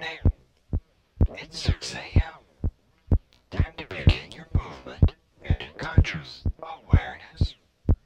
morning. It's 6 a.m. Time to begin your movement into conscious awareness.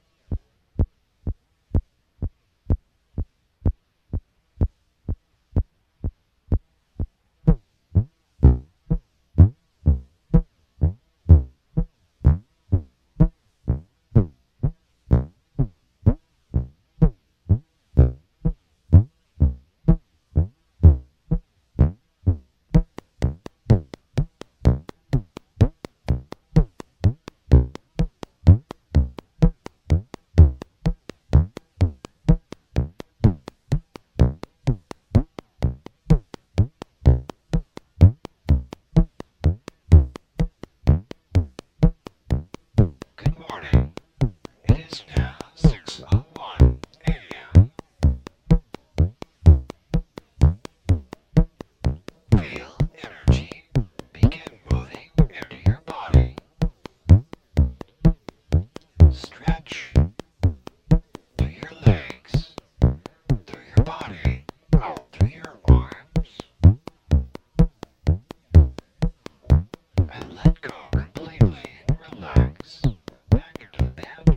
Good morning. It is now 6:01 a.m. Feel energy begin moving into your body. Stretch through your legs, through your body, through your arms, and let go completely and relax back into bed.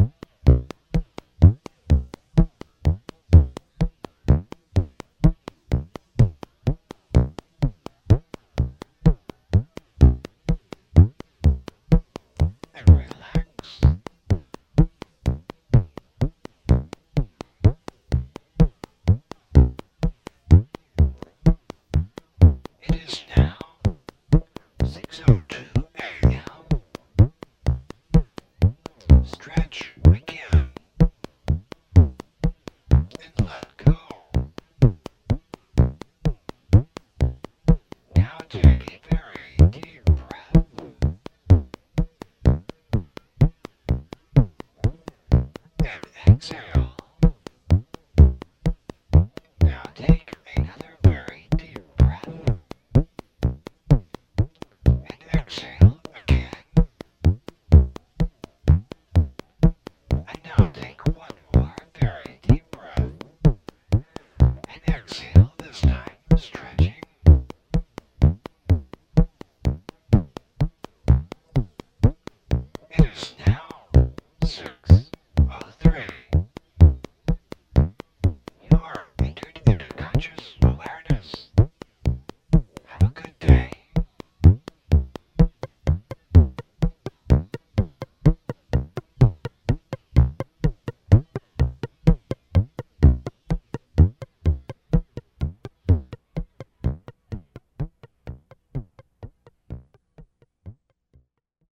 And relax. It is now 6:02 a.m. Stretch again and let go. Now take a very deep breath and exhale. Now take another very deep breath and exhale again. And now take one more very deep breath and exhale this time, stretching. It is now